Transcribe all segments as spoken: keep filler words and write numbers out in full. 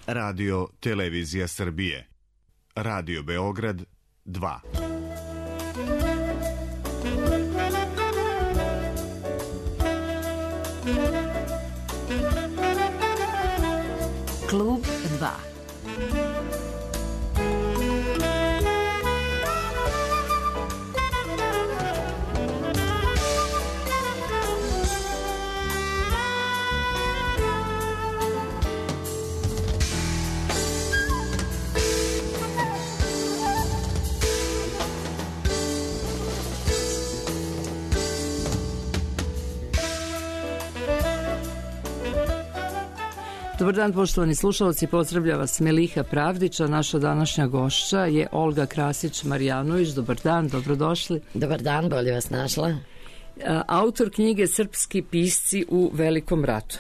Radio Televizija Srbije. Radio Beograd dva. Klub dva. Dobar dan, poštovani slušalci, pozdravlja vas Meliha Pravdića. Naša današnja gošća je Olga Krasić-Marjanović. Dobar dan, dobrodošli. Dobar dan, bolje vas našla. Autor knjige Srpski pisci u Velikom ratu.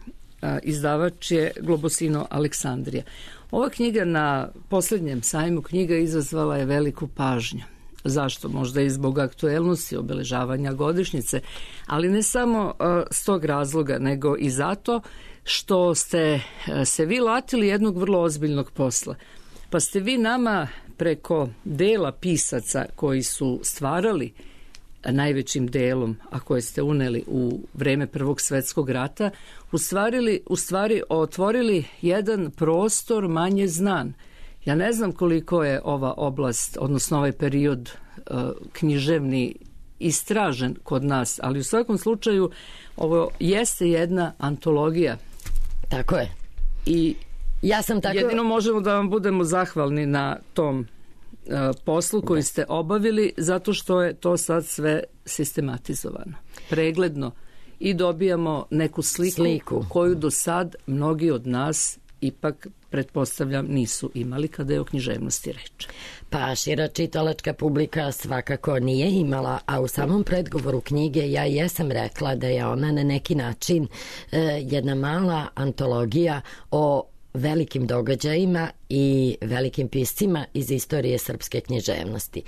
Izdavač je Globosino Aleksandrija. Ova knjiga na posljednjem sajmu knjiga izazvala je veliku pažnju. Zašto? Možda i zbog aktuelnosti obeležavanja godišnjice, ali ne samo s tog razloga, nego i zato što ste se vi latili jednog vrlo ozbiljnog posla. Pa ste vi nama preko dela pisaca koji su stvarali najvećim delom, a koje ste uneli u vreme Prvog svetskog rata, u stvari, u stvari otvorili jedan prostor manje znan. Ja ne znam koliko je ova oblast, odnosno ovaj period uh, književni istražen kod nas, ali u svakom slučaju ovo jeste jedna antologija. Tako je. I ja sam tako... jedino možemo da vam budemo zahvalni na tom uh, poslu koji ste obavili, zato što je to sad sve sistematizovano, pregledno i dobijamo neku sliku, sliku. koju do sad mnogi od nas ipak, pretpostavljam, nisu imali kada je o književnosti reč. Pa šira čitalačka publika svakako nije imala, a u samom predgovoru knjige ja jesam rekla da je ona na neki način e, jedna mala antologija o velikim događajima i velikim piscima iz istorije srpske književnosti.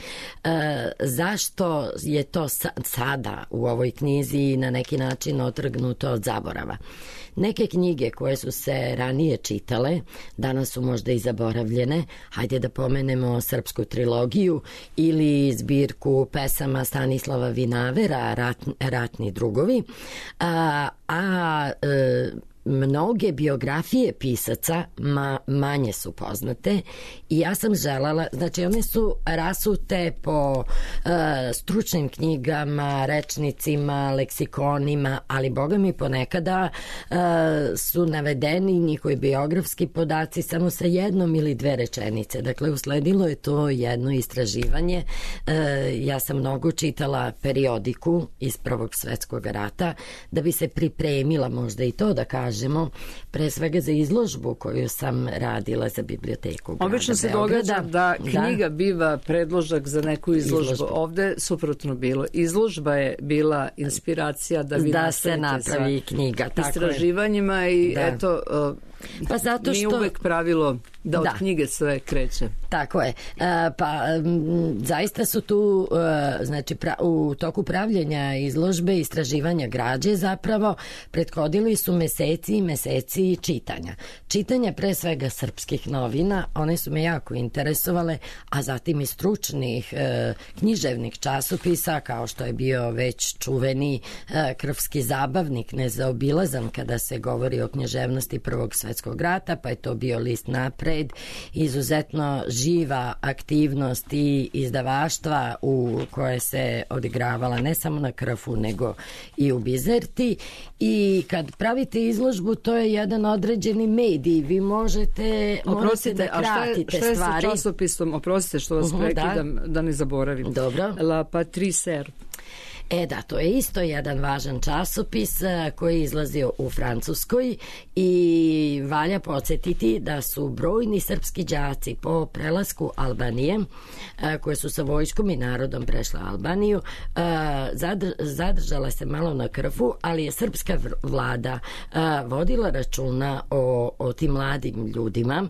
E, zašto je to sa, sada u ovoj knjizi na neki način otrgnuto od zaborava? Neke knjige koje su se ranije čitale, danas su možda i zaboravljene. Hajde da pomenemo Srpsku trilogiju ili zbirku pesama Stanislava Vinavera, Rat, Ratni drugovi, a, a e, mnoge biografije pisaca ma, manje su poznate i ja sam želala, znači one su rasute po uh, stručnim knjigama, rečnicima, leksikonima, ali boga mi ponekada uh, su navedeni njihovi biografski podaci samo sa jednom ili dve rečenice. Dakle, usledilo je to jedno istraživanje. Uh, ja sam mnogo čitala periodiku iz Prvog svetskog rata da bi se pripremila, možda i to da kažemo, pre svega za izložbu koju sam radila za biblioteku grada Obično se Beograda. događa da knjiga da. biva predložak za neku izložbu. izložbu. Ovde suprotno bilo. Izložba je bila inspiracija da vi da se napravi knjiga. Tako istraživanjima je. I da. eto... Uh, Pa zato što... Nije uvek pravilo da od da. knjige sve kreće. Tako je. E, pa m, zaista su tu e, znači pra, u toku pravljenja izložbe, istraživanja građe zapravo prethodili su meseci i meseci čitanja. Čitanja pre svega srpskih novina, one su me jako interesovale, a zatim i stručnih e, književnih časopisa kao što je bio već čuveni e, Krvski zabavnik, nezaobilazan kada se govori o književnosti Prvog svetskog rata, pa je to bio list Napred, izuzetno živa aktivnost i izdavaštva u koje se odigravala ne samo na Krfu nego i u Bizerti, i kad pravite izložbu to je jedan određeni medij, vi možete, oprostite, možete da kratite šta je, šta je stvari. Sa časopisom, oprostite što vas uh-huh, prekidam, da. da ne zaboravim. Dobro. La Patrie Serbe. E da, to je isto jedan važan časopis koji je izlazio u Francuskoj i valja podsjetiti da su brojni srpski đaci po prelasku Albanije, koje su sa vojskom i narodom prešle Albaniju, zadržala se malo na Krfu, ali je srpska vlada vodila računa o, o tim mladim ljudima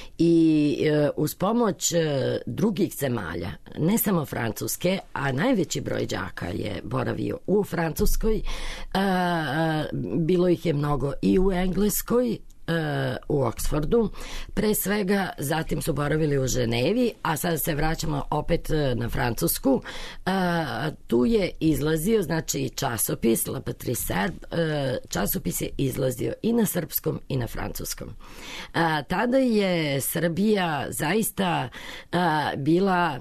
i uz pomoć drugih zemalja, ne samo Francuske, a najveći broj đaka je boravio u Francuskoj, a, a, bilo ih je mnogo i u Engleskoj, u Oksfordu, pre svega, zatim su boravili u Ženevi, a sada se vraćamo opet na Francusku. Tu je izlazio, znači, časopis La Patrie Serbe, časopis je izlazio i na srpskom i na francuskom. Tada je Srbija zaista bila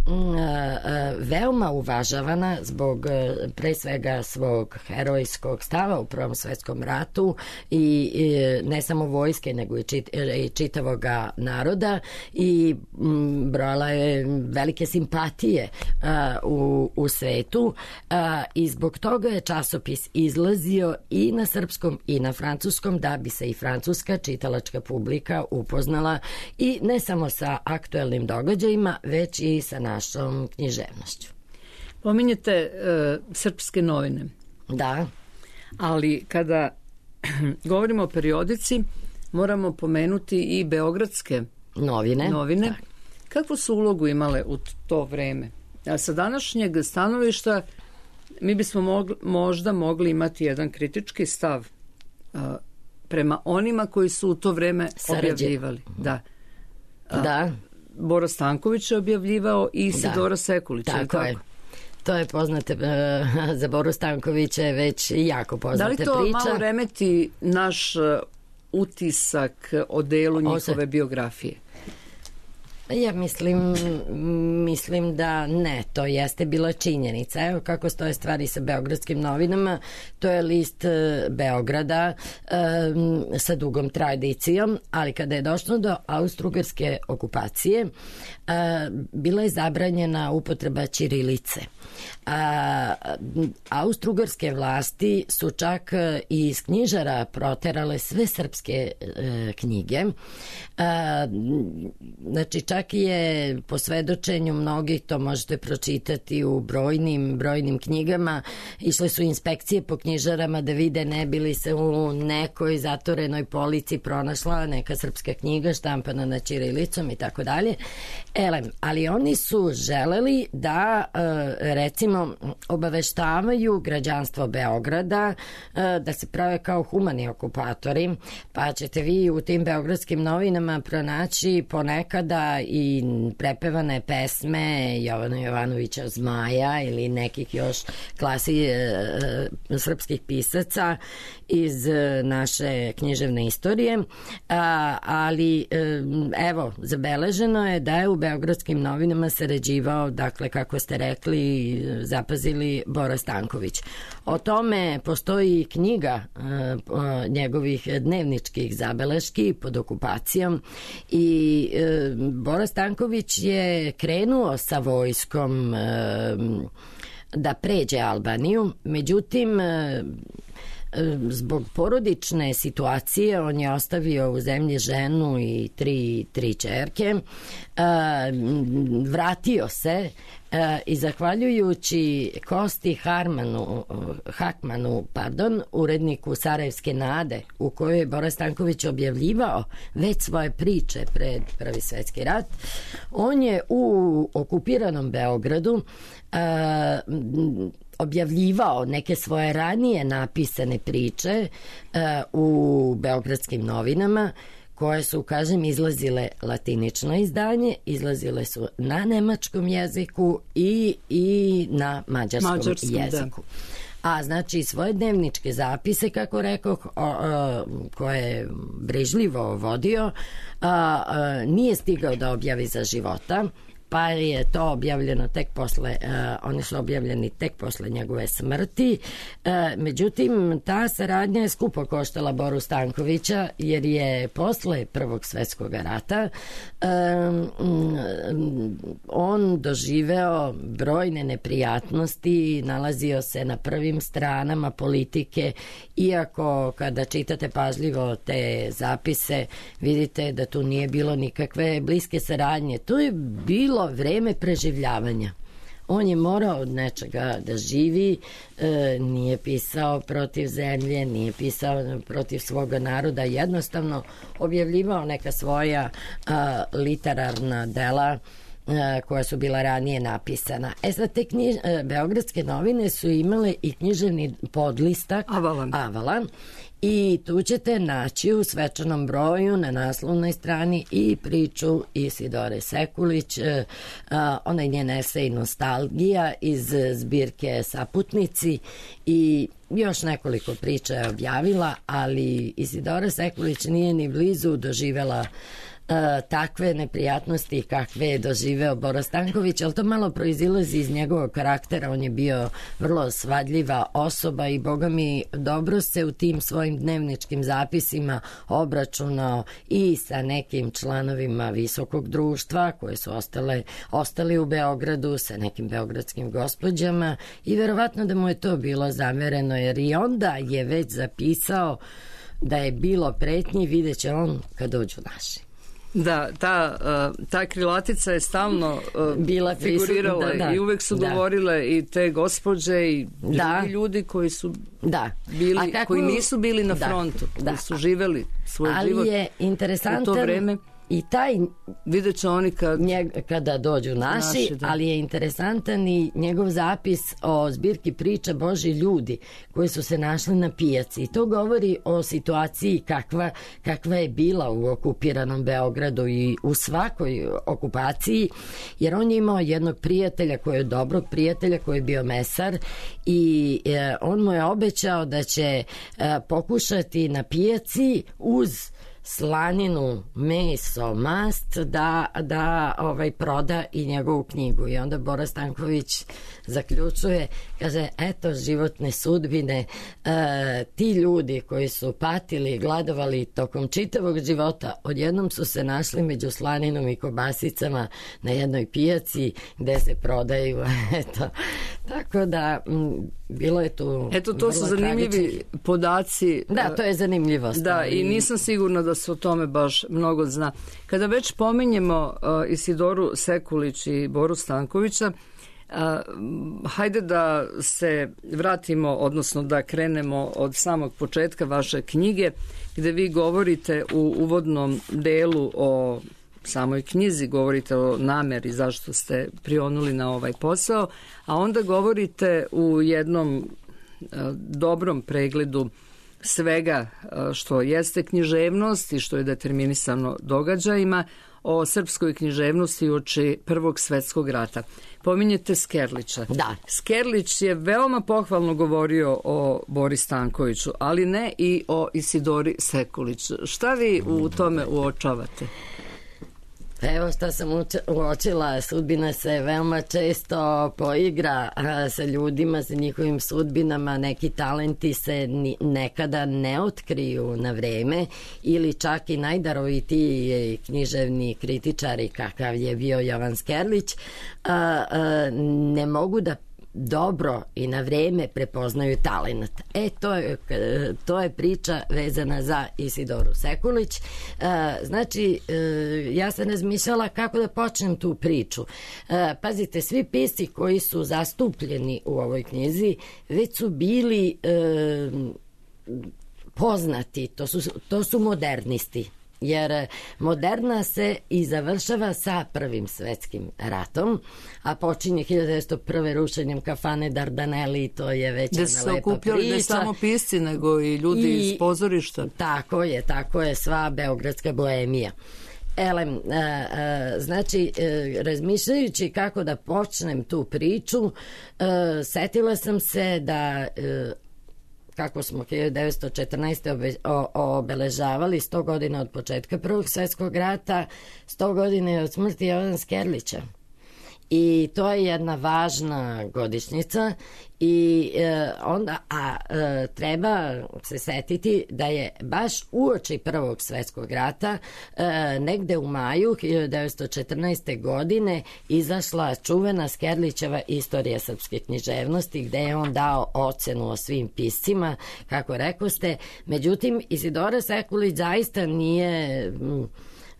veoma uvažavana zbog pre svega svog herojskog stava u Prvom svetskom ratu i ne samo vojske nego i, čit, i čitavog naroda i brojala je velike simpatije u, u svetu i zbog toga je časopis izlazio i na srpskom i na francuskom da bi se i francuska čitalačka publika upoznala i ne samo sa aktuelnim događajima već i sa našom književnošću. Pominjete e, srpske novine. Da. Ali kada govorimo o periodici, moramo pomenuti i beogradske novine. novine. Da. Kakvu su ulogu imale u to vreme? A sa današnjeg stanovišta mi bismo mogli, možda mogli imati jedan kritički stav a, prema onima koji su u to vreme objavljivali. Da. A, da. Boro Stanković je objavljivao i Sidora da. Sekulić. Tako, tako je. To je poznate, uh, za Boru Stankovića je već jako poznate priča. Da li to priča. malo remeti naš uh, utisak o delu njihove Ose. biografije? Ja mislim, mislim da ne, to jeste bila činjenica. Evo kako stoje stvari sa beogradskim novinama, to je list Beograda um, sa dugom tradicijom, ali kada je došlo do austrougarske okupacije, uh, bila je zabranjena upotreba ćirilice. A, austrougarske vlasti su čak i iz knjižara proterale sve srpske e, knjige. A, znači čak je po svedočenju mnogih, to možete pročitati u brojnim, brojnim knjigama, išle su inspekcije po knjižarama da vide ne bili se u nekoj zatvorenoj polici pronašla neka srpska knjiga štampana na ćirilicom i tako dalje. Elem, ali oni su želeli da e, recimo obaveštavaju građanstvo Beograda da se prave kao humani okupatori, pa ćete vi u tim beogradskim novinama pronaći ponekada i prepevane pesme Jovana Jovanovića Zmaja ili nekih još klasi e, srpskih pisaca iz naše književne istorije, a, ali e, evo, zabeleženo je da je u beogradskim novinama sarađivao, dakle, kako ste rekli, zapazili Bora Stanković. O tome postoji knjiga e, njegovih dnevničkih zabeleški pod okupacijom i e, Bora Stanković je krenuo sa vojskom e, da pređe Albaniju, međutim e, zbog porodične situacije on je ostavio u zemlji ženu i tri, tri čerke, vratio se i zahvaljujući Kosti Harmanu, Hakmanu, pardon, uredniku Sarajevske nade, u kojoj je Bora Stanković objavljivao već svoje priče pred Prvi svetski rat, on je u okupiranom Beogradu objavljivao neke svoje ranije napisane priče uh, u beogradskim novinama koje su, kažem, izlazile latinično izdanje, izlazile su na nemačkom jeziku i, i na mađarskom, mađarskom jeziku. Da. A znači svoje dnevničke zapise, kako rekoh, o, o, koje je brižljivo vodio, a, a, nije stigao da objavi za života, pa je to objavljeno tek posle, uh, oni su objavljeni tek posle njegove smrti. Uh, međutim, ta saradnja je skupo koštala Boru Stankovića, jer je posle Prvog svetskog rata um, on doživeo brojne neprijatnosti, nalazio se na prvim stranama politike, iako kada čitate pažljivo te zapise, vidite da tu nije bilo nikakve bliske saradnje. Tu je bilo vreme preživljavanja. On je morao od nečega da živi, e, nije pisao protiv zemlje, nije pisao protiv svoga naroda, jednostavno objavljivao neka svoja a, literarna dela koja su bila ranije napisana. E sad, te knjiž, beogradske novine su imale i književni podlistak Avalan. Avalan. I tu ćete naći u svečanom broju na naslovnoj strani i priču Isidore Sekulić, onaj njen esej Nostalgija iz zbirke Saputnici i još nekoliko priča je objavila, ali Isidora Sekulić nije ni blizu doživela takve neprijatnosti kakve je doživeo Boro Stanković, ali to malo proizilazi iz njegovog karaktera. On je bio vrlo svadljiva osoba i boga mi dobro se u tim svojim dnevničkim zapisima obračunao i sa nekim članovima visokog društva koje su ostale, ostali u Beogradu, sa nekim beogradskim gospođama i verovatno da mu je to bilo zamereno, jer i onda je već zapisao da je bilo pretnji, vidjet će on kad dođu naši. Da, ta, ta krilatica je stalno bila figurirala, da, da, i uvek su da. govorile i te gospođe i da. drugi ljudi koji su da. bili, kako, koji nisu bili na frontu, da. koji su živeli svoj ali život je interesantan u to vreme. I taj vidjet će oni kad... njeg, kada dođu naši, naši da. ali je interesantan i njegov zapis o zbirki priča Božji ljudi koji su se našli na pijaci. I to govori o situaciji kakva, kakva je bila u okupiranom Beogradu i u svakoj okupaciji, jer on je imao jednog prijatelja koji je dobrog prijatelja koji je bio mesar i e, on mu je obećao da će e, pokušati na pijaci uz slaninu, meso, mast da, da ovaj, proda i njegovu knjigu. I onda Bora Stanković zaključuje, kaže, eto životne sudbine, e, ti ljudi koji su patili i gladovali tokom čitavog života, odjednom su se našli među slaninom i kobasicama na jednoj pijaci gde se prodaju. Eto, tako da m, bilo je tu... Eto, to su zanimljivi tragični podaci. Da, to je zanimljivost. Da, i nisam sigurna da se o tome baš mnogo zna. Kada već pominjemo uh, Isidoru Sekulić i Boru Stankovića, uh, hajde da se vratimo, odnosno da krenemo od samog početka vaše knjige, gde vi govorite u uvodnom delu o samoj knjizi, govorite o nameri zašto ste prionuli na ovaj posao, a onda govorite u jednom uh, dobrom pregledu svega što jeste književnost i što je determinisano događajima o srpskoj književnosti uoči Prvog svetskog rata. Pominjete Skerlića. Da. Skerlić je veoma pohvalno govorio o Bori Stankoviću, ali ne i o Isidori Sekulić. Šta vi u tome uočavate? Evo što sam uočila, sudbina se veoma često poigra sa ljudima, sa njihovim sudbinama, neki talenti se nekada ne otkriju na vreme ili čak i najdarovitiji književni kritičari kakav je bio Jovan Skerlić ne mogu da dobro i na vreme prepoznaju talent. E, to je, to je priča vezana za Isidoru Sekulić. E, znači, e, ja sam razmišljala kako da počnem tu priču. E, pazite, svi pisci koji su zastupljeni u ovoj knjizi već su bili e, poznati, to su, to su modernisti. Jer moderna se i završava sa Prvim svetskim ratom, a počinje hiljadu devetsto prve rušenjem kafane Dardaneli, to je već jedna lepa priča. Gde se okupljali ne samo pisci, nego i ljudi I, iz pozorišta. Tako je, tako je sva beogradska boemija. Elem, a, a, znači, a, razmišljajući kako da počnem tu priču, a, setila sam se da... A, kako smo hiljadu devetsto četrnaeste. Obe, o, obeležavali sto godina od početka Prvog svjetskog rata, sto godina od smrti Jovana Skerlića. I to je jedna važna godišnjica i e, onda a e, treba se setiti da je baš uoči Prvog svjetskog rata e, negde u maju hiljadu devetsto četrnaeste. godine izašla čuvena Skerlićeva Istorija srpske književnosti, gde je on dao ocenu o svim piscima, kako rekoste. Međutim, Isidora Sekulić zaista nije... M,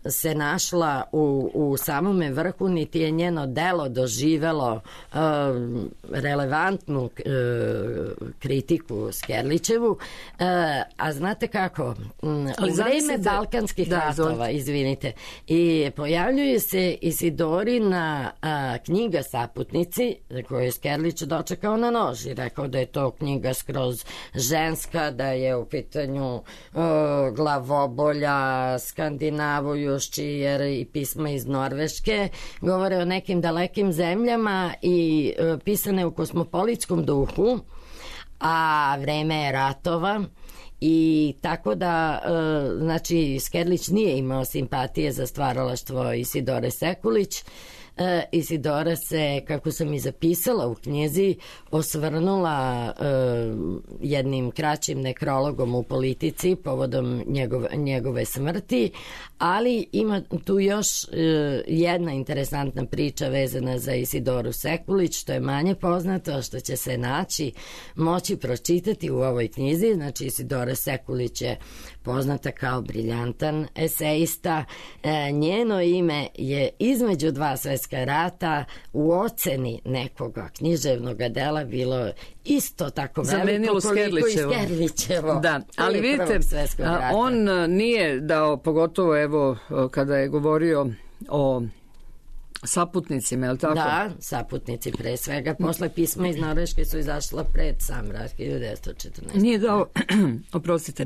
se našla u, u samome vrhu, niti je njeno delo doživelo uh, relevantnu uh, kritiku Skerlićevu. Uh, a znate kako, ali u vreme da... Balkanskih da, ratova, izvinite, i pojavljuje se Isidorina a, knjiga Saputnici, koju je Skerlić dočekao na nož i rekao da je to knjiga skroz ženska, da je u pitanju uh, glavobolja, Skandinavojuščijer i pisma iz Norveške, govore o nekim dalekim zemljama i uh, pisane u kosmopolitskom duhu, a vreme je ratova. I tako da, uh, znači, Skerlić nije imao simpatije za stvaralaštvo Isidore Sekulić. Uh, Isidora se, kako sam i zapisala u knjizi, osvrnula uh, jednim kraćim nekrologom u Politici povodom njegove, njegove smrti, ali ima tu još uh, jedna interesantna priča vezana za Isidoru Sekulić, što je manje poznato, što će se naći, moći pročitati u ovoj knjizi. Znači, Isidora Sekulić je poznata kao briljantan esejista. E, njeno ime je između dva svetska rata u oceni nekoga književnog dela bilo isto tako veliko koliko i Skerlićevo. Da, ali vidite, a, on nije dao, pogotovo evo kada je govorio o Saputnicima, je li tako? Da, Saputnici pre svega. Posle pisma iz Norveške su izašla pred sam rat hiljadu devetsto četrnaeste. Nije dao, oprostite,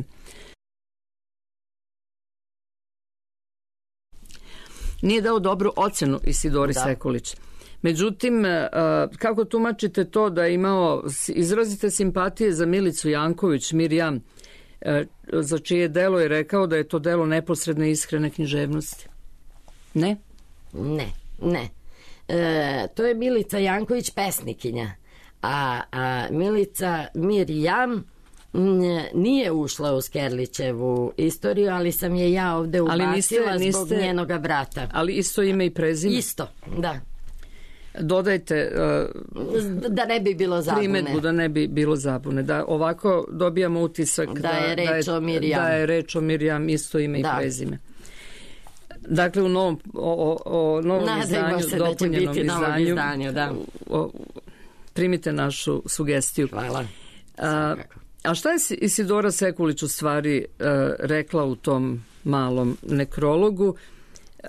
nije dao dobru ocenu Isidori da. Sekulić. Međutim, kako tumačite to da je imao izrazite simpatije za Milicu Janković, Mirjam, za čije delo je rekao da je to delo neposredne iskrene književnosti? Ne? Ne, ne. E, to je Milica Janković pesnikinja, a, a Milica Mirjam nije ušla u Skerlićevu istoriju, ali sam je ja ovde ubacila niste, niste, zbog njenoga brata. Ali isto ime i prezime? Isto, da. Dodajte uh, da ne bi bilo zabune. Primedbu da ne bi bilo zabune. Da ovako dobijamo utisak da, da, je, reč da, je, da je reč o Mirjam, isto ime da. i prezime. Dakle, u novom, o, o, o novom Nadajmo izdanju, se da će biti novom izdanju, da. O, o, primite našu sugestiju. Hvala. A, a šta je Isidora Sekulić u stvari uh, rekla u tom malom nekrologu? Uh,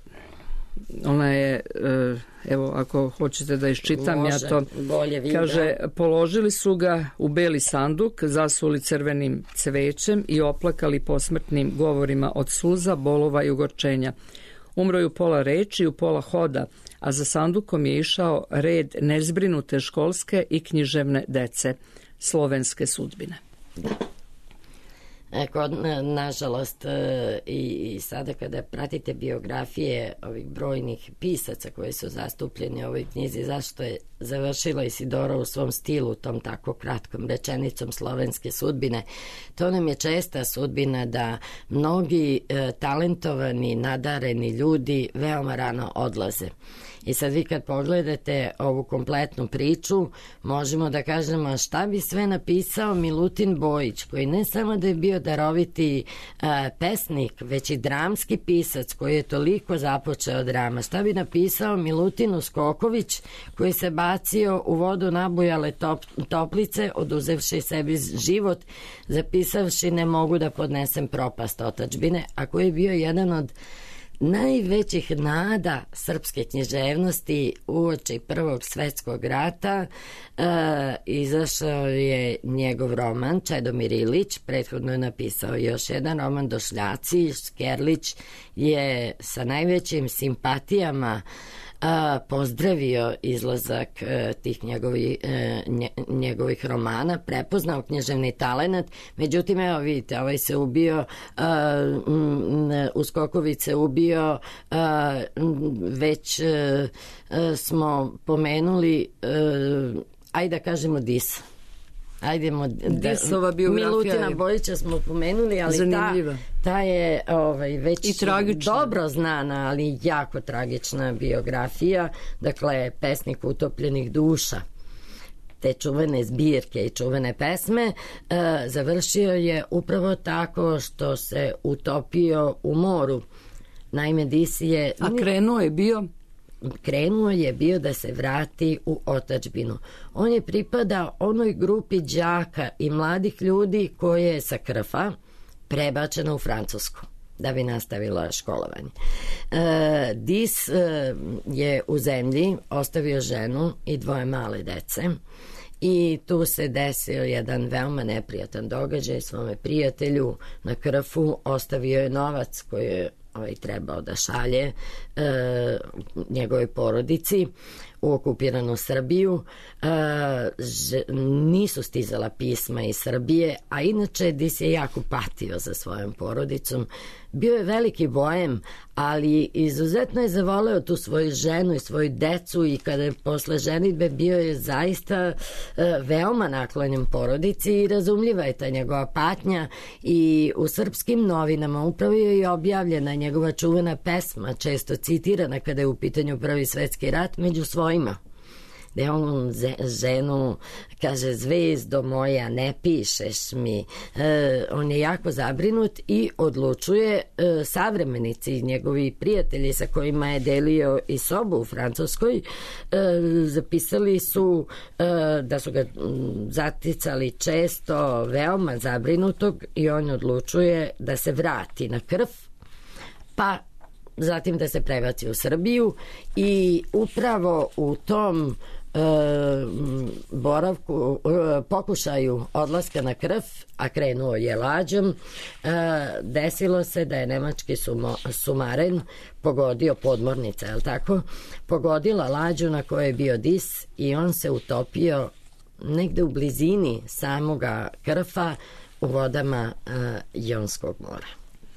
ona je, uh, evo, ako hoćete da iščitam, Može, ja to kaže, položili su ga u beli sanduk, zasuli crvenim cvećem i oplakali posmrtnim govorima od suza, bolova i ogorčenja. Umro je u pola reči i u pola hoda, a za sandukom je išao red nezbrinute školske i književne dece, slovenske sudbine. Da. Kod, nažalost, i, i sada kada pratite biografije ovih brojnih pisaca koji su zastupljeni u ovoj knjizi, zašto je završila Isidora u svom stilu, tom tako kratkom rečenicom slovenske sudbine, to nam je česta sudbina da mnogi e, talentovani, nadareni ljudi veoma rano odlaze. I sad vi kad pogledate ovu kompletnu priču, možemo da kažemo šta bi sve napisao Milutin Bojić, koji ne samo da je bio daroviti uh, pesnik, već i dramski pisac koji je toliko započeo drama. Šta bi napisao Milutin Uskoković, koji se bacio u vodu nabujale top, toplice, oduzevši sebi život, zapisavši ne mogu da podnesem propast otadžbine, a koji je bio jedan od najvećih nada srpske književnosti uoči Prvog svetskog rata. E, izašao je njegov roman Čedomir Ilić, prethodno je napisao još jedan roman Došljaci. Skerlić je sa najvećim simpatijama a, pozdravio izlazak a, tih njegovi, a, nje, njegovih romana, prepoznao književni talenat, međutim, evo vidite, ovaj se ubio, a, m, Uskoković se ubio, a, već a, a, smo pomenuli, a, ajde da kažemo Dis. Ajdemo, Disova biografija Milutina Bojića smo pomenuli, ali ta, ta je ovaj, već dobro znana, ali jako tragična biografija. Dakle, pesnik utopljenih duša, te čuvene zbirke i čuvene pesme, e, završio je upravo tako što se utopio u moru Naime, Dis je... A krenuo je bio... Krenuo je bio da se vrati u otadžbinu. On je pripadao onoj grupi đaka i mladih ljudi koje je sa Krfa prebačena u Francusku da bi nastavila školovanje. E, Dis e, je u zemlji ostavio ženu i dvoje male dece i tu se desio jedan veoma neprijatan događaj. Svome prijatelju na Krfu ostavio je novac koji je ovaj trebao da šalje e, njegovoj porodici u okupiranu Srbiju. E, ž, nisu stizala pisma iz Srbije, a inače Dis je jako patio za svojom porodicom. Bio je veliki bojem, ali izuzetno je zavoleo tu svoju ženu i svoju decu i kada je posle ženitbe bio je zaista e, veoma naklonjen porodici i razumljiva je ta njegova patnja i u srpskim novinama upravo je i objavljena njegova čuvena pesma, često citirana kada je u pitanju Prvi svetski rat, Među svojima, gde on ženu kaže: zvezdo moja, ne pišeš mi. E, on je jako zabrinut i odlučuje, e, savremenici, njegovi prijatelji sa kojima je delio i sobu u Francuskoj, e, zapisali su e, da su ga zaticali često veoma zabrinutog i on odlučuje da se vrati na Krf, pa zatim da se prebaci u Srbiju i upravo u tom e, boravku, e, pokušaju odlaska na Krf, a krenuo je lađom, e, desilo se da je nemački sumo, sumaren pogodio, podmornica, je li tako, pogodila lađu na kojoj je bio Dis i on se utopio negde u blizini samoga Krfa u vodama e, Jonskog mora.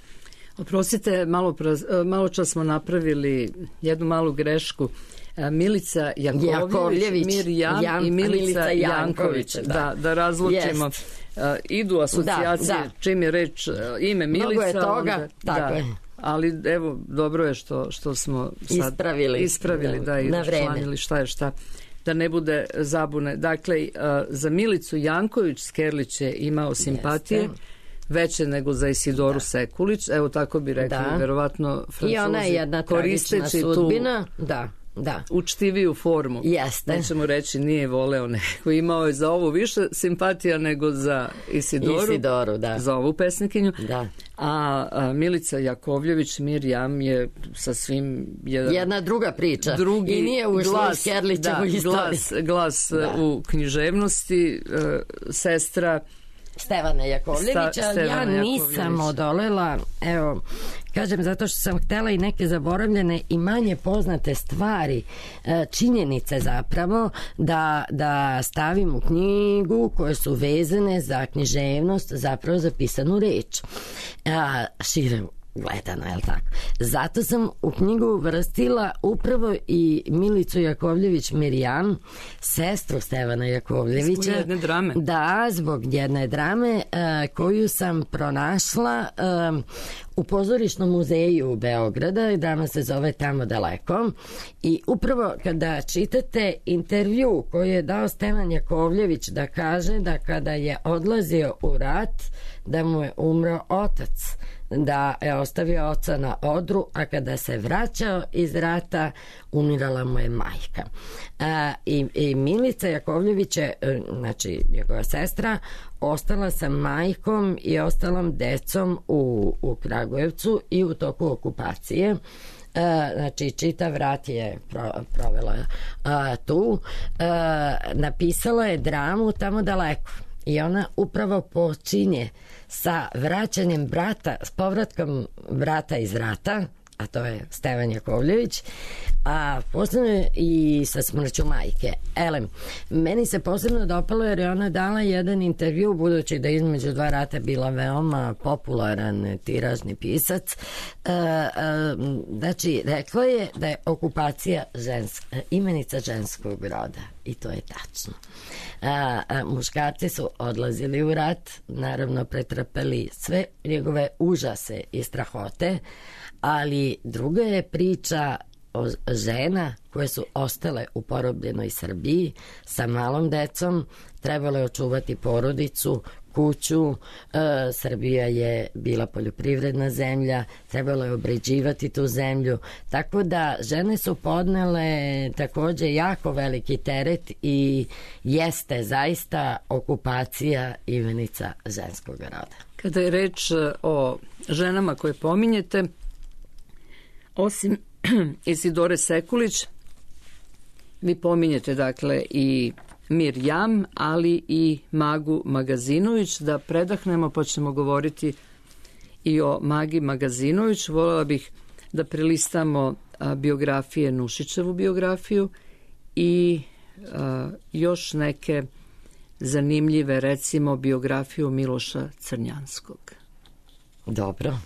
Oprostite, malo, malo čas smo napravili jednu malu grešku. Milica Jakovljević, Jakovljević Mirjam Jan, i Milica, Milica Janković. Janković, da. Da, da razlučimo. Uh, idu asocijacije, da, da. čim je reč uh, ime Milica. Mnogo je toga, onda, tako da. je. Ali evo, dobro je što, što smo sad ispravili, ispravili da, i raščlanili šta je šta, da ne bude zabune. Dakle, uh, za Milicu Janković Skerlić je imao simpatije. Jeste. Veće nego za Isidoru da. Sekulić, evo tako bi rekli, da. Verovatno Francuzi, i ona je jedna tragična sudbina, da, da. učtiviju formu. Jeste. Nećemo reći nije voleo neko, imao je za ovu više simpatija nego za Isidoru, Isidoru da. za ovu pesnikinju. Da. A, a Milica Jakovljević Mirjam je sa svim jedan, jedna druga priča drugi i nije ušla iz Skerlićevu istoriju. Glas, glas da. U književnosti, e, sestra Stevana Jakovljevića, Sta, ali ja nisam odolela, evo, kažem zato što sam htela i neke zaboravljene i manje poznate stvari, činjenice zapravo, da, da stavim u knjigu koje su vezane za književnost, zapravo za pisanu reč. A, šire gledano, je li tako? Zato sam u knjigu uvrstila upravo i Milicu Jakovljević Mirjam, sestru Stevana Jakovljevića. Zbog jedne drame. Da, zbog jedne drame uh, koju sam pronašla uh, u pozorišnom muzeju Beograda, drama se zove Tamo daleko, i upravo kada čitate intervju koji je dao Stevan Jakovljević, da kaže da kada je odlazio u rat, da mu je umro otac, da je ostavio oca na odru, a kada se vraćao iz rata umirala mu je majka. A, i, i Milica Jakovljević je, znači njegova sestra, ostala sa majkom i ostalom decom u, u Kragujevcu i u toku okupacije. A, znači čitav rat je pro, provela a, tu. A, napisala je dramu Tamo daleko i ona upravo počinje sa vraćanjem brata, s povratkom brata iz rata, a to je Stevan Jakovljević, a posebno i sa smrću majke. Elem, meni se posebno dopalo jer je ona dala jedan intervju, budući da između dva rata bila veoma popularan tiražni pisac. E, e, znači, rekla je da je okupacija žensk, imenica ženskog roda, i to je tačno. A, a, muškarci su odlazili u rat, naravno pretrpeli sve njegove užase i strahote, ali druga je priča o žena koje su ostale u porobljenoj Srbiji sa malom decom, trebalo je očuvati porodicu kuću, e, Srbija je bila poljoprivredna zemlja, trebalo je obrađivati tu zemlju, tako da žene su podnele takođe jako veliki teret i jeste zaista okupacija imenica ženskog roda. Kada je reč o ženama koje pominjete, osim Isidore Sekulić, vi pominjete dakle i Mirjam, ali i Magu Magazinović. Da predahnemo pa ćemo govoriti i o Magi Magazinović. Voljela bih da prelistamo a, biografije, Nušićevu biografiju i a, još neke zanimljive, recimo biografiju Miloša Crnjanskog. Dobro.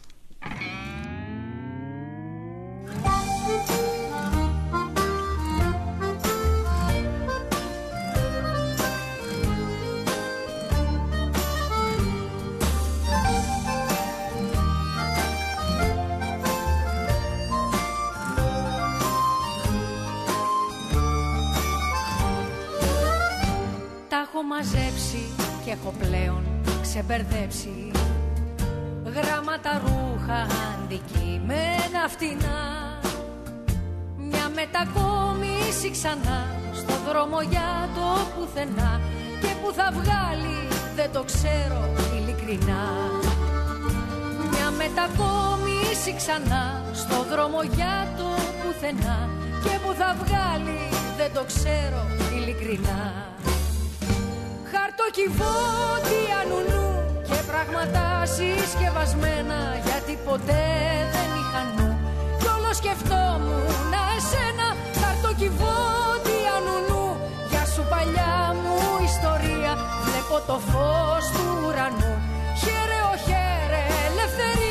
Μαζέψει και έχω πλέον ξεμπερδέψει γράμματα, ρούχα, αντικείμενα φτηνά. Μια μετακόμιση ξανά στο δρόμο για το πουθενά, και που θα βγάλει δεν το ξέρω ειλικρινά. Μια μετακόμιση ξανά στο δρόμο για το πουθενά, και που θα βγάλει δεν το ξέρω ειλικρινά. Χαρτοκιβώτια νουνού και πράγματα συσκευασμένα, γιατί ποτέ δεν είχα νου κι όλο σκεφτόμουν εσένα. Χαρτοκιβώτια νουνού, γεια σου παλιά μου ιστορία, βλέπω το φως του ουρανού, χαίρε ο χαίρε ελευθερία.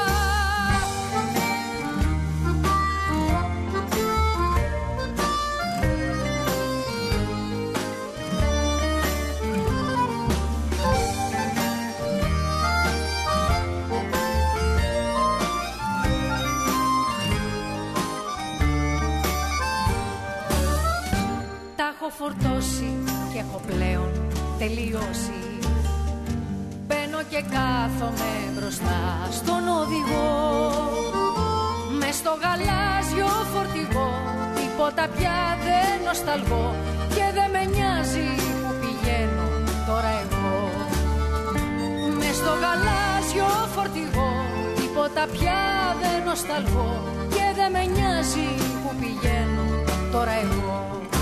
Έχω φορτώσει και έχω πλέον τελειώσει. Μπαίνω και κάθομαι μπροστά στον οδηγό, μες στο γαλάζιο φορτηγό, τίποτα πια δεν νοσταλγώ, και δεν με νοιάζει που πηγαίνω τώρα εγώ. Μες στο γαλάζιο φορτηγό, τίποτα πια δεν νοσταλγώ, και δεν με νοιάζει που πηγαίνω τώρα εγώ.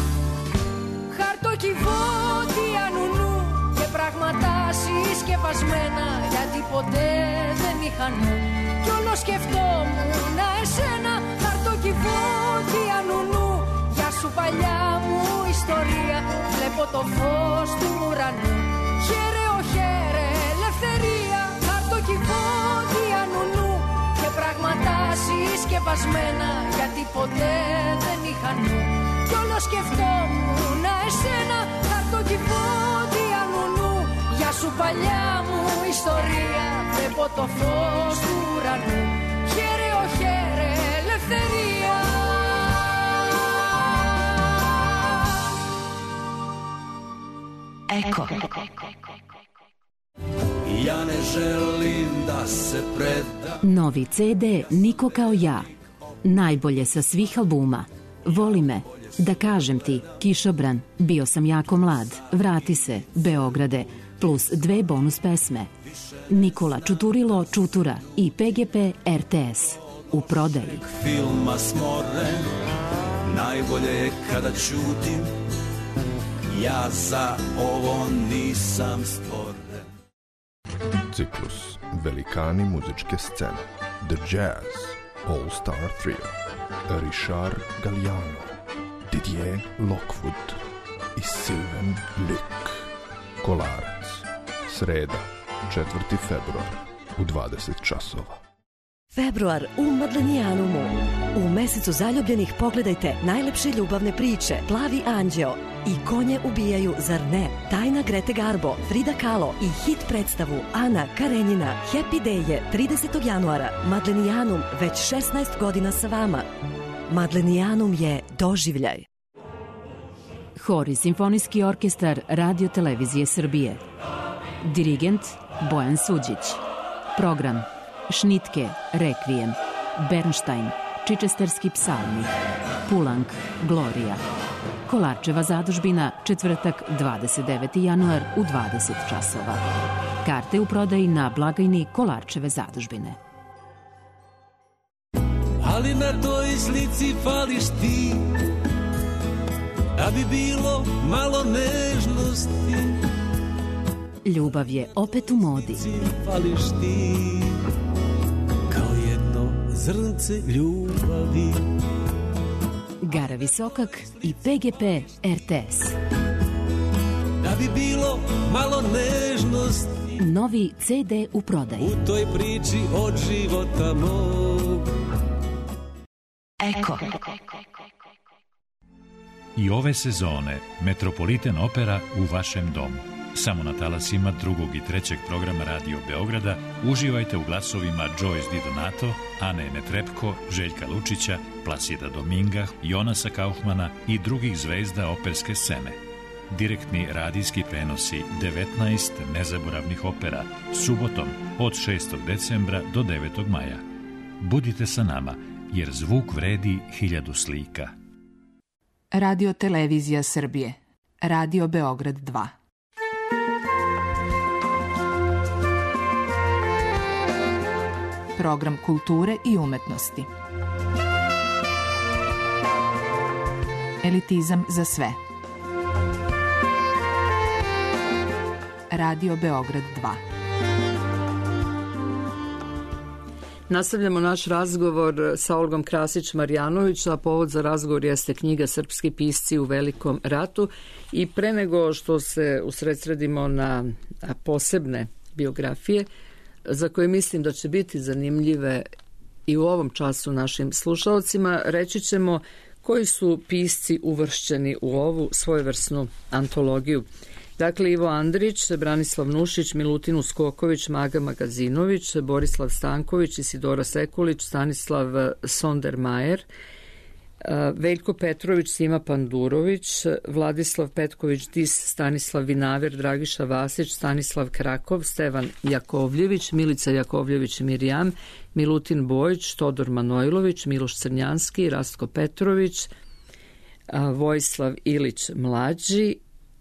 Χαρτοκιβώτια νουνού και πράγματα συσκευασμένα, γιατί ποτέ δεν είχα νου κι όλο σκεφτόμουν εσένα. Χαρτοκιβώτια νουνού, γεια σου παλιά μου ιστορία, βλέπω το φως του ουρανού, χαίρε ο χαίρε ελευθερία. Χαρτοκιβώτια νουνού και πράγματα συσκευασμένα, γιατί ποτέ δεν είχα νου κι όλο σκεφτόμουν εσένα. Χαρτοκιβώτια νουνού, γεια σου παλιά μου ιστορία, βλέπω το φως του ουρανού, χαίρε ο χαίρε ελευθερία. Eko. Ja ne želim da se predam. Novi ce de Niko kao ja. Najbolje sa svih albuma. Voli me, da kažem ti, Kišobran, bio sam jako mlad, vrati se, Beograde, plus dve bonus pesme. Nikola Čuturilo Čutura i pe ge pe er te es. U prodaji. Filma smoren, najbolje je kada čutim, ja za ovo nisam stvoren. Ciklus Velikani muzičke scene, The Jazz All Star Trio, Richard Galliano, Didier Lockwood i Sylvain Luc. Kolarac, sreda, četvrti februar u dvadeset časova. Februar u Madlenijanumu. U mesecu zaljubljenih pogledajte najlepše ljubavne priče, Plavi anđeo i Konje ubijaju, zar ne? Tajna Grete Garbo, Frida Kahlo i hit predstavu Ana Karenjina. Happy Day je tridesetog januara. Madlenijanum već šesnaest godina sa vama. Madlenijanum je doživljaj. Hor i simfonijski orkestar Radio Televizije Srbije. Dirigent Bojan Suđić. Program Šnitke, Rekvijem, Bernstein, Čičesterski psalmi, Pulang, Gloria. Kolarčeva zadužbina, četvrtak, dvadeset deveti januar u dvadeset časova. Karte u prodaji na blagajni Kolarčeve zadužbine. Ali na toj slici fališ ti, da bi bilo malo nežnosti. Ljubav je opet u modi. Fališ ti, kao jedno zrnce ljubavi. Gara Visokak i P G P R T S. Da bi bilo malo nežnosti. Novi C D u prodaji. U toj priči od života mog. Eko. I ove sezone Metropolitan Opera u vašem domu. Samo na talasima drugog i trećeg programa Radio Beograda uživajte u glasovima Joyce Di Donato, Ane Netrepko, Željka Lučića, Plasida Dominga, Jonasa Kaufmana i drugih zvezda operske scene. Direktni radijski prenosi devetnaest nezaboravnih opera subotom od šestog decembra do devetog maja. Budite sa nama, jer zvuk vredi hiljadu slika. Radio Televizija Srbije. Radio Beograd dva. Program kulture i umetnosti. Elitizam za sve. Radio Beograd dva. Nastavljamo naš razgovor sa Olgom Krasić-Marjanović, a povod za razgovor jeste knjiga Srpski pisci u Velikom ratu. I pre nego što se usredsredimo na posebne biografije, za koje mislim da će biti zanimljive i u ovom času našim slušalcima, reći ćemo koji su pisci uvršćeni u ovu svojevrsnu antologiju. Dakle, Ivo Andrić, Branislav Nušić, Milutin Uskoković, Maga Magazinović, Borislav Stanković, Isidora Sekulić, Stanislav Sondermajer, Veljko Petrović, Sima Pandurović, Vladislav Petković Dis, Stanislav Vinaver, Dragiša Vasić, Stanislav Krakov, Stevan Jakovljević, Milica Jakovljević Mirjam, Milutin Bojić, Todor Manojlović, Miloš Crnjanski, Rastko Petrović, Vojislav Ilić Mlađi.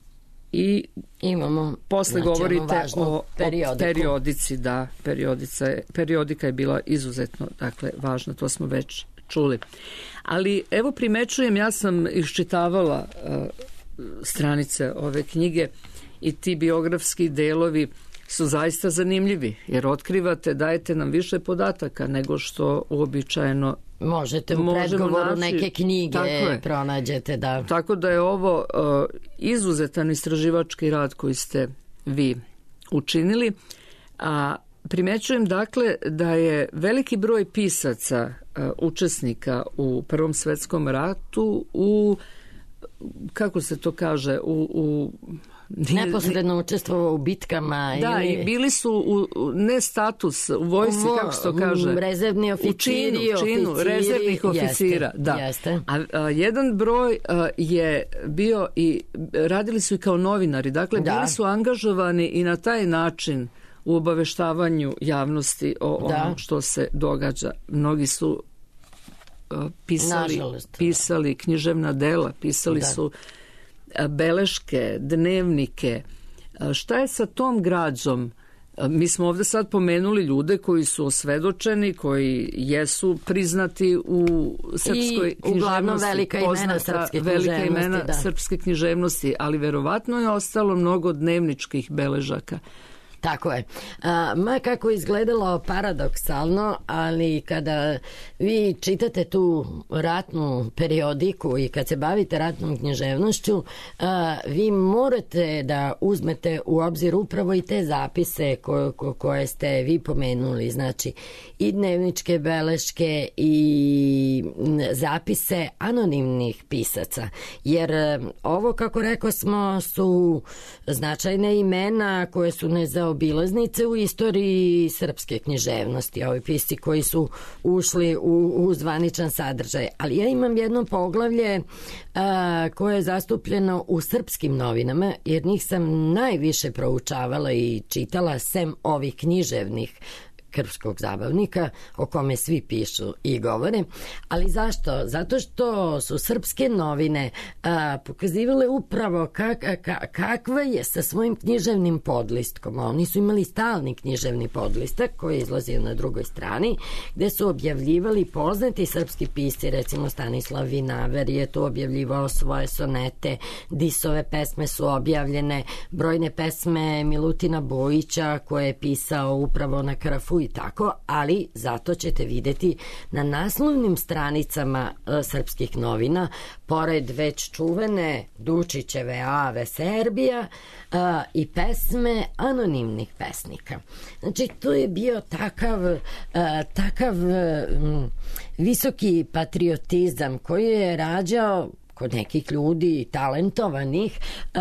I imamo, posle znači, govorite o, o periodiku. periodici, da, periodica je, periodika je bila izuzetno, dakle, važna, to smo već čuli. Ali evo primećujem, ja sam iščitavala uh, stranice ove knjige i ti biografski delovi su zaista zanimljivi, jer otkrivate, dajete nam više podataka nego što uobičajeno možete u predgovoru naći, neke knjige pronađete. Da. Tako da je ovo uh, izuzetan istraživački rad koji ste vi učinili. A primećujem dakle da je veliki broj pisaca uh, učesnika u Prvom svetskom ratu u, kako se to kaže, u... u neposredno učestvovao u bitkama. Da, ili... i bili su u, u ne status u vojsci, Vo, kako se to kaže, rezervni oficiri, u činu, činu oficiri, rezervnih oficira. Jeste, da. Jeste. A, a jedan broj a, je bio i radili su i kao novinari, dakle da. Bili su angažovani i na taj način u obaveštavanju javnosti o da. Onom što se događa. Mnogi su a, pisali, Nažalost, pisali da. književna dela, pisali da. su beleške, dnevnike. Šta je sa tom građom? Mi smo ovde sad pomenuli ljude koji su osvedočeni, koji jesu priznati u srpskoj književnosti. I uglavnom velika imena srpske velika književnosti. Imena da. srpske književnosti, ali verovatno je ostalo mnogo dnevničkih beležaka. Tako je. A, ma kako izgledalo paradoksalno, ali kada vi čitate tu ratnu periodiku i kad se bavite ratnom književnošću, a, vi morate da uzmete u obzir upravo i te zapise ko, ko, koje ste vi pomenuli. Znači, i dnevničke beleške i zapise anonimnih pisaca. Jer ovo, kako rekao smo, su značajne imena koje su nezaobilazne zaobilaznice u istoriji srpske književnosti, ovi pisci koji su ušli u, u zvaničan sadržaj. Ali ja imam jedno poglavlje a, koje je zastupljeno u srpskim novinama, jer njih sam najviše proučavala i čitala, sem ovih književnih Krpskog zabavnika, o kome svi pišu i govore. Ali zašto? Zato što su srpske novine a, pokazivale upravo kak, ka, kakva je sa svojim književnim podlistkom. Oni su imali stalni književni podlistak koji je izlazio na drugoj strani, gde su objavljivali poznati srpski pisci, recimo Stanislav Vinaver je tu objavljivao svoje sonete, Disove pesme su objavljene, brojne pesme Milutina Bojića koje je pisao upravo na Krafu i tako, ali zato ćete videti na naslovnim stranicama e, srpskih novina, pored već čuvene Dučićeve Ave Serbija e, i pesme anonimnih pesnika. Znači, to je bio takav, e, takav e, visoki patriotizam koji je rađao kod nekih ljudi talentovanih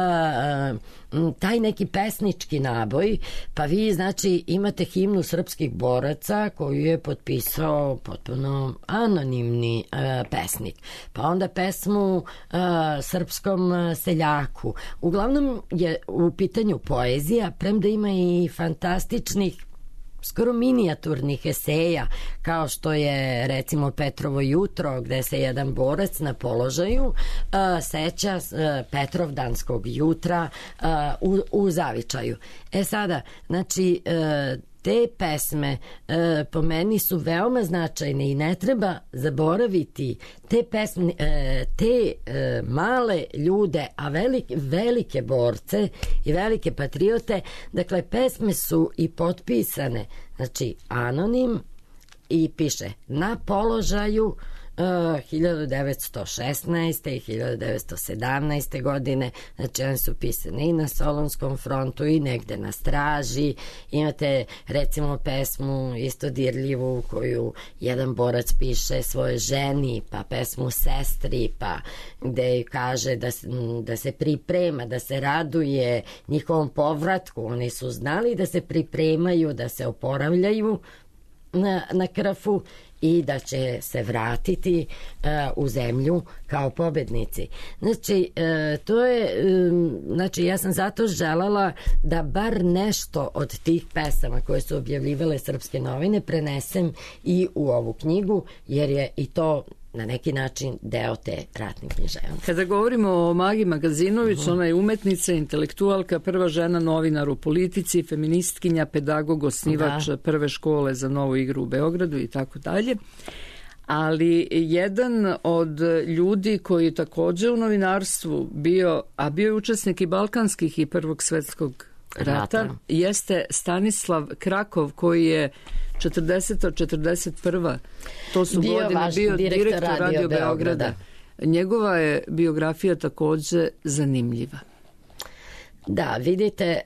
taj neki pesnički naboj, pa vi znači imate himnu srpskih boraca koju je potpisao potpuno anonimni pesnik, pa onda pesmu srpskom seljaku. Uglavnom je u pitanju poezija, premda ima i fantastičnih skoro minijaturnih eseja, kao što je recimo Petrovo jutro, gde se jedan borac na položaju uh, seća uh, Petrovdanskog jutra uh, u, u zavičaju. E sada, znači uh, te pesme e, po meni su veoma značajne i ne treba zaboraviti te pesme, e, te e, male ljude, a velike, velike borce i velike patriote. Dakle, pesme su i potpisane, znači anonim, i piše na položaju Uh, hiljadu devetsto šesnaeste i hiljadu devetsto sedamnaeste godine, znači one su pisane i na Solonskom frontu i negde na straži. Imate recimo pesmu isto dirljivu koju jedan borac piše svoje ženi, pa pesmu sestri, pa gde kaže da, da se priprema, da se raduje njihovom povratku. Oni su znali da se pripremaju, da se oporavljaju na, na Krafu i da će se vratiti uh, u zemlju kao pobednici. Znači, uh, to je, um, znači, ja sam zato želala da bar nešto od tih pesama koje su objavljivale srpske novine prenesem i u ovu knjigu, jer je i to na neki način deo te ratne književnosti. Kada govorimo o Magi Magazinović, uh-huh. ona je umetnica, intelektualka, prva žena novinar u politici, feministkinja, pedagog, osnivač da. prve škole za novu igru u Beogradu i tako dalje. Ali jedan od ljudi koji je takođe u novinarstvu bio, a bio je učesnik i Balkanskih i Prvog svetskog rata, rata. jeste Stanislav Krakov, koji je četrdeseta četrdeset prva to su bio godine vaš, bio direktor, direktor Radio, Radio Beograda. Beograda. Njegova je biografija takođe zanimljiva. Da, vidite,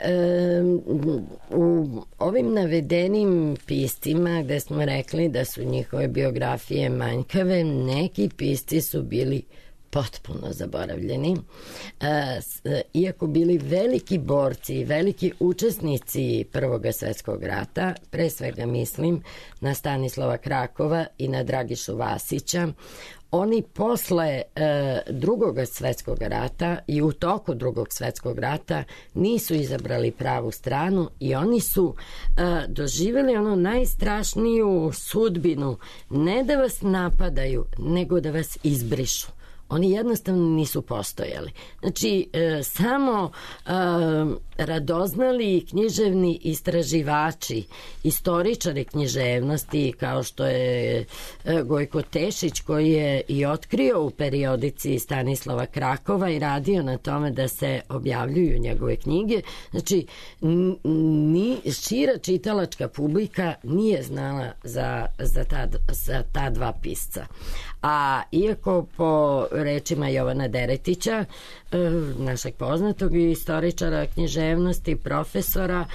u ovim navedenim piscima gde smo rekli da su njihove biografije manjkave, neki pisci su bili potpuno zaboravljeni. Iako bili veliki borci i veliki učesnici Prvog svetskog rata, pre svega mislim na Stanislava Krakova i na Dragišu Vasića, oni posle e, drugog svetskog rata i u toku drugog svetskog rata nisu izabrali pravu stranu i oni su e, doživjeli ono najstrašniju sudbinu, ne da vas napadaju, nego da vas izbrišu. Oni jednostavno nisu postojali. Znači, e, samo e, radoznali književni istraživači, istoričari književnosti, kao što je e, Gojko Tešić, koji je i otkrio u periodici Stanislava Krakova i radio na tome da se objavljuju njegove knjige. Znači, ni šira čitalačka publika nije znala za, za, ta, za ta dva pisca. A iako po rečima Jovana Deretića, našeg poznatog istoričara književnosti, profesora,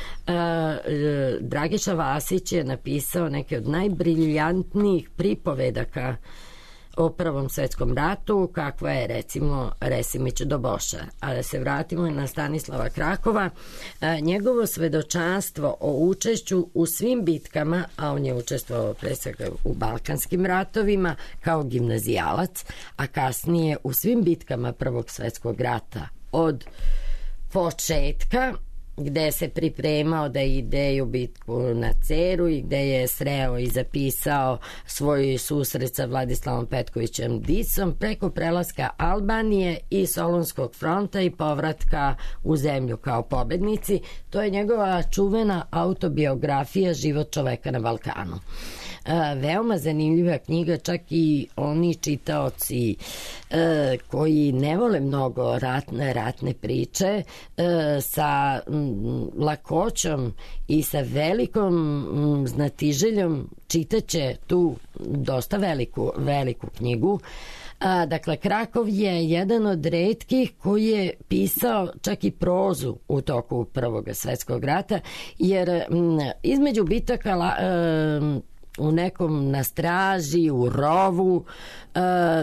Dragiša Vasić je napisao neke od najbriljantnijih pripovedaka o Prvom svetskom ratu, kakva je recimo Resimić Doboša. A da se vratimo na Stanislava Krakova, njegovo svedočanstvo o učešću u svim bitkama, a on je učestvovao pre svega u Balkanskim ratovima kao gimnazijalac, a kasnije u svim bitkama Prvog svetskog rata od početka, gde se pripremao da ide u bitku na Ceru i gde je sreo i zapisao svoj susret sa Vladislavom Petkovićem Dicom, preko prelaska Albanije i Solunskog fronta i povratka u zemlju kao pobednici. To je njegova čuvena autobiografija Život čoveka na Balkanu. Veoma zanimljiva knjiga, čak i oni čitaoci e, koji ne vole mnogo ratne, ratne priče, e, sa m, lakoćom i sa velikom m, znatiželjom čitaće tu dosta veliku, veliku knjigu. A, dakle, Krakov je jedan od retkih koji je pisao čak i prozu u toku Prvog svetskog rata, jer m, između bitaka la, e, u nekom na straži, u rovu, e,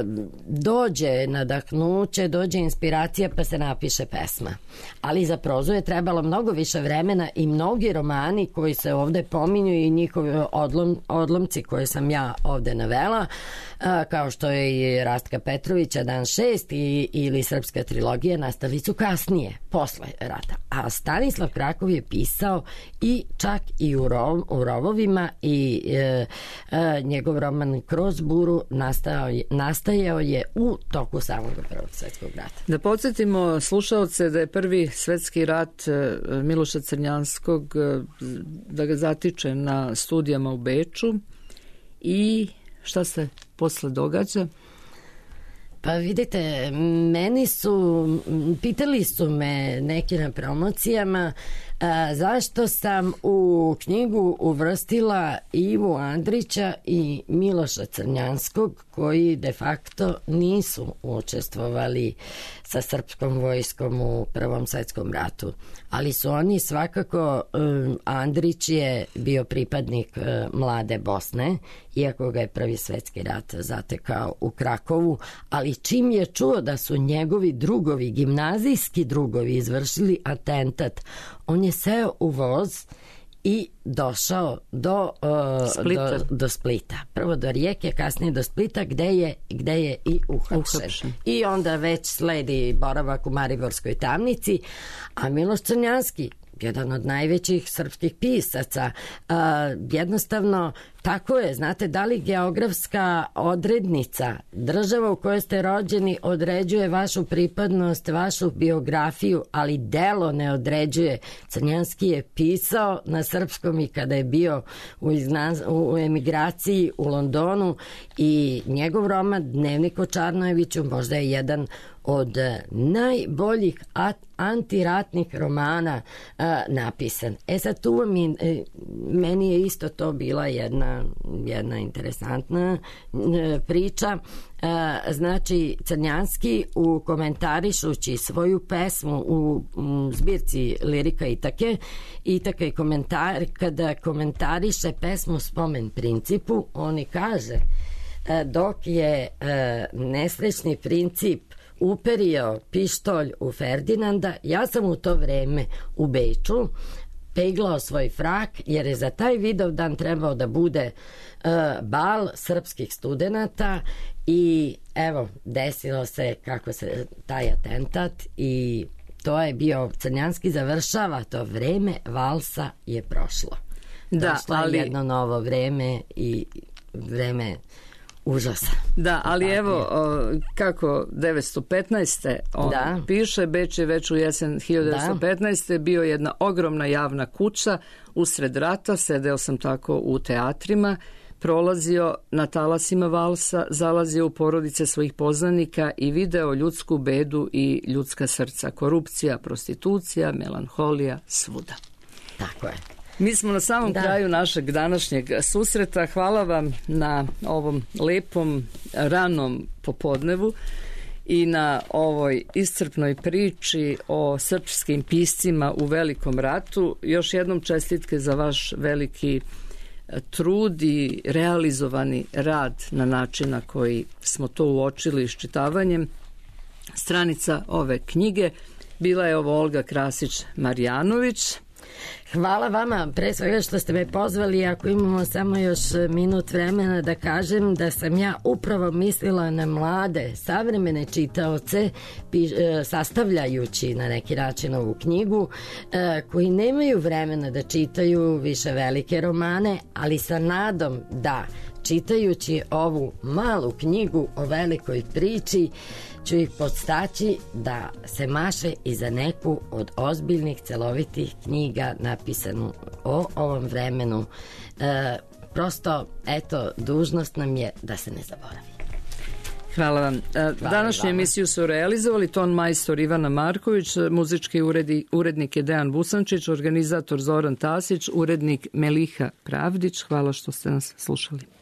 dođe nadahnuće, dođe inspiracija pa se napiše pesma. Ali za prozu je trebalo mnogo više vremena i mnogi romani koji se ovde pominju i njihovi odlom, odlomci koje sam ja ovde navela, e, kao što je i Rastka Petrovića Dan šest i, ili Srpska trilogija, nastali su kasnije, posle rata. A Stanislav Krakov je pisao i čak i u, rov, u rovovima i e, E, njegov roman Kroz buru nastajao je, nastajao je u toku samog Prvog svetskog rata. Da podsjetimo slušaoce da je Prvi svetski rat Miloša Crnjanskog, da ga zatiče na studijama u Beču i šta se posle događa? Pa vidite, meni su, pitali su me neki na promocijama a, zašto sam u knjigu uvrstila Ivu Andrića i Miloša Crnjanskog, koji de facto nisu učestvovali sa srpskom vojskom u Prvom svetskom ratu. Ali su oni svakako, um, Andrić je bio pripadnik uh, Mlade Bosne, iako ga je Prvi svetski rat zatekao u Krakovu, ali čim je čuo da su njegovi drugovi, gimnazijski drugovi, izvršili atentat, on je seo u voz i došao do, uh, Splita. do, do Splita. Prvo do Rijeke, kasnije do Splita, gde je, gde je i uhapšen. uhapšen. I onda već sledi boravak u Mariborskoj tamnici, a Miloš Crnjanski, jedan od najvećih srpskih pisaca, uh, jednostavno tako je, znate, da li geografska odrednica, država u kojoj ste rođeni određuje vašu pripadnost, vašu biografiju, ali delo ne određuje. Crnjanski je pisao na srpskom i kada je bio u, iznaz, u emigraciji u Londonu i njegov roman Dnevnik o Čarnojeviću možda je jedan od najboljih antiratnih romana a, napisan. E sad tu mi, e, meni je isto to bila jedna, jedna interesantna e, priča. E, znači Crnjanski u komentarišući svoju pesmu u m, zbirci Lirika Itake, Itaka i komentar, kada komentariše pesmu Spomen principu, on i kaže e, dok je e, nesrećni princip uperio pištolj u Ferdinanda, ja sam u to vreme u Beču peglao svoj frak, jer je za taj Vidovdan trebao da bude uh, bal srpskih studenata i evo, desilo se kako se taj atentat i to je bio, Crnjanski završava to vreme, valsa je prošlo. Da, Došlo ali... je jedno novo vreme i vreme užasa. Da, ali evo kako devetsto petnaeste on da. piše, Beč je već u jesen hiljadu devetsto petnaeste Da. bio jedna ogromna javna kuća usred rata, sedeo sam tako u teatrima, prolazio na talasima valsa, zalazio u porodice svojih poznanika i video ljudsku bedu i ljudska srca, korupcija, prostitucija, melanholija, svuda. Tako je. Mi smo na samom da. kraju našeg današnjeg susreta. Hvala vam na ovom lepom ranom popodnevu i na ovoj iscrpnoj priči o srpskim piscima u Velikom ratu. Još jednom čestitke za vaš veliki trud i realizovani rad na način na koji smo to uočili iščitavanjem stranica ove knjige. Bila je ovo Olga Krasić-Marjanović. Hvala vama, pre svega što ste me pozvali. Ako imamo samo još minut vremena da kažem da sam ja upravo mislila na mlade, savremene čitaoce, sastavljajući na neki način ovu knjigu, koji nemaju vremena da čitaju više velike romane, ali sa nadom da čitajući ovu malu knjigu o velikoj priči ću ih podstaći da se maše i za neku od ozbiljnih celovitih knjiga napisanu o ovom vremenu. E, prosto, eto, dužnost nam je da se ne zaboravi. Hvala vam. Današnju emisiju su realizovali ton majstor Ivana Marković, muzički uredi, urednik je Dejan Busančić, organizator Zoran Tasić, urednik Meliha Pravdić. Hvala što ste nas slušali.